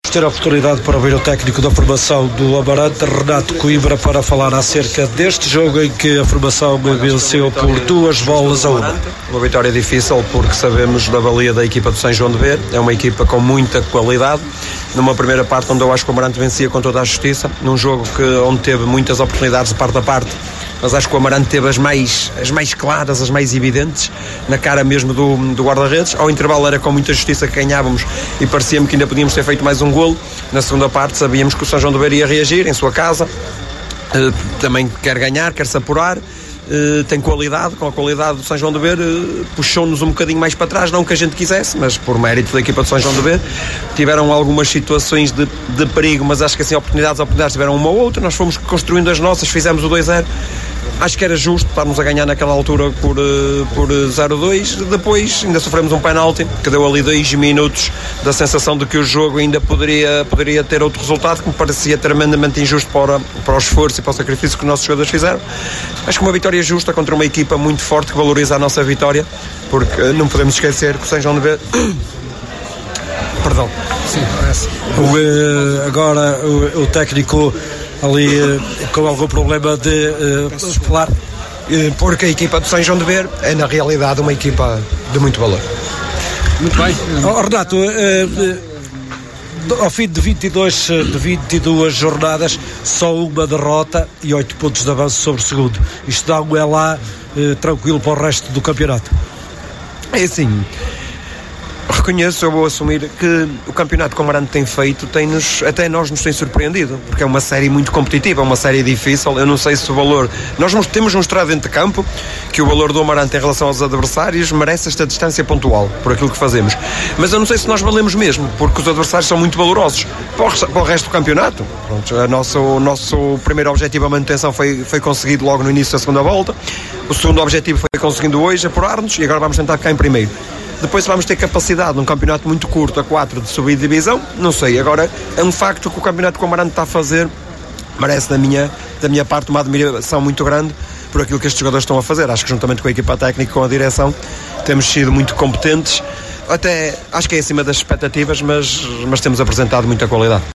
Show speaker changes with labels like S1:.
S1: Ter a oportunidade para ouvir o técnico da formação do Amarante, Renato Coimbra, para falar acerca deste jogo em que a formação venceu por 2-1.
S2: Uma vitória difícil porque sabemos da valia da equipa do São João de Ver. É uma equipa com muita qualidade. Numa primeira parte onde eu acho que o Amarante vencia com toda a justiça, num jogo onde teve muitas oportunidades de parte a parte, mas acho que o Amarante teve as mais claras, as mais evidentes, na cara mesmo do guarda-redes. Ao intervalo era com muita justiça que ganhávamos e parecia-me que ainda podíamos ter feito mais um golo. Na segunda parte sabíamos que o São João de Ver ia reagir em sua casa, também quer ganhar, quer se apurar. Tem qualidade, com a qualidade do São João de Ver, puxou-nos um bocadinho mais para trás, não que a gente quisesse, mas por mérito da equipa do São João de Ver. Tiveram algumas situações de perigo, mas acho que assim oportunidades tiveram uma ou outra. Nós fomos construindo as nossas, fizemos o 2-0. Acho que era justo estarmos a ganhar naquela altura por 0-2. Depois ainda sofremos um penalti que deu ali 2 minutos da sensação de que o jogo ainda poderia ter outro resultado, que me parecia tremendamente injusto para o esforço e para o sacrifício que os nossos jogadores fizeram. Acho que uma vitória justa contra uma equipa muito forte que valoriza a nossa vitória, porque não podemos esquecer que o São João de Ver... Perdão.
S1: Sim, parece. Agora o técnico ali com algum problema de falar,
S2: porque a equipa do São João de Ver é na realidade uma equipa de muito valor.
S1: Muito bem. Renato, ao fim de 22 jornadas, só uma derrota e 8 pontos de avanço sobre o segundo. Isto não é lá tranquilo para o resto do campeonato?
S2: É assim, reconheço, eu vou assumir que o campeonato que o Amarante tem feito até nós nos tem surpreendido, porque é uma série muito competitiva, é uma série difícil. Eu não sei se o valor, nós temos mostrado dentro de campo que o valor do Amarante em relação aos adversários merece esta distância pontual por aquilo que fazemos, mas eu não sei se nós valemos mesmo, porque os adversários são muito valorosos para o resto do campeonato. Pronto, o nosso primeiro objetivo, a manutenção, foi conseguido logo no início da segunda volta. O segundo objetivo foi conseguindo hoje apurar-nos, e agora vamos tentar ficar em primeiro. Depois vamos ter capacidade num campeonato muito curto, a 4, de subir de divisão, não sei. Agora é um facto que o campeonato que o Amarante está a fazer merece da minha parte uma admiração muito grande por aquilo que estes jogadores estão a fazer. Acho que juntamente com a equipa técnica e com a direção temos sido muito competentes, até acho que é acima das expectativas, mas temos apresentado muita qualidade.